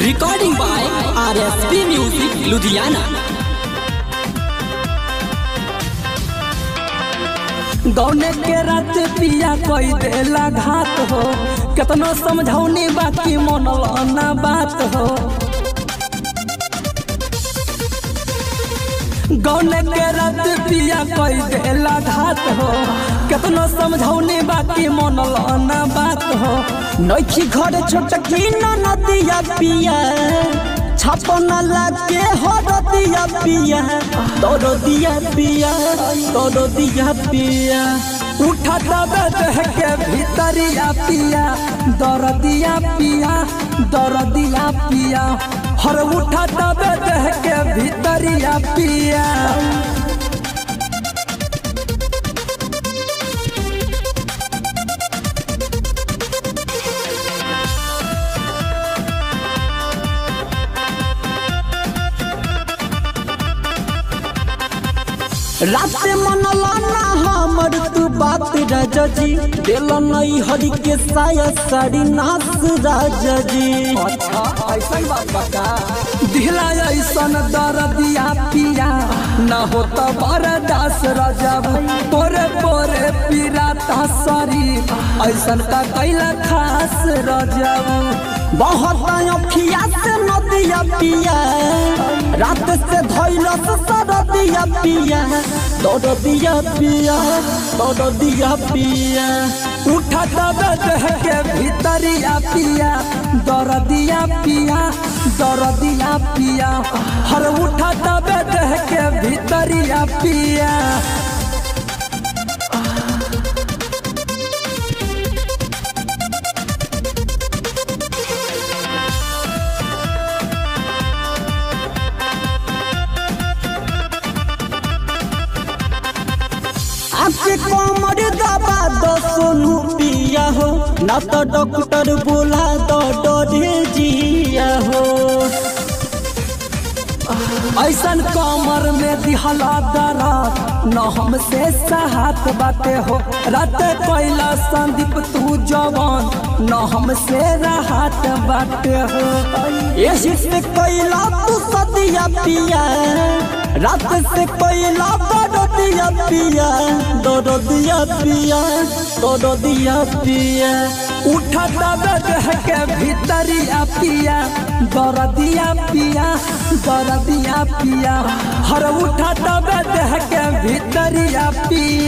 Recording by RSP music Ludhiana. गौने के रात पिया कोई देला घात हो, कितनो समझौनी बाकी मनल ना बात हो। गौने के रात पिया कोई देला घात हो, कितनो समझौनी बाकी मनल ना बात हो। नौखी घर छोटकी नदिया पिया, छापना लागे हो दिया पिया, तोरो दिया पिया, तोरो दिया पिया। उठा दबे देह के भीतरिया पिया, दर दिया पिया, दर दिया पिया। हर उठा दबे देह के भीतरिया पिया। रात मनला ना हमर तू बात राजा जी, दिल नहीं हरी के साया साड़ी नाच राजा जी। अच्छा ऐसा बात बता, दिला ऐसा दर दिया पिया, ना होता बरदास राजा। पोरे पोरे पीराता सारी, ऐसा का कैला खास राजा। बहुत अखिया से नदिया पिया, रात से धैलस सरदिया पिया, दौड़ दिया पिया, दौड़ दिया पिया। उठा दबे देह के भीतरिया पिया, दौड़ दिया पिया, दौड़ दिया पिया। हर उठा दबे देह के भीतरिया पिया। आपके कमर दबा दो सोनू पिया हो, ना तो डॉक्टर बोला दो डरे जिया हो। ऐसन कमर में दिहला दरा, न हमसे साहत बाते हो। रात कोयला संदीप तू जवान, न हमसे राहत बाते हो। यही से कोयला तू सदिया पिया, रात से कोयला दौड़ दिया पिया, दौड़ दिया पिया, दौड़ दिया पिया। उठा दबे देह के भीतरिया पिया, दौड़ दिया पिया, दौड़ दिया पिया। हर उठा दबे देह के भीतरिया पिया।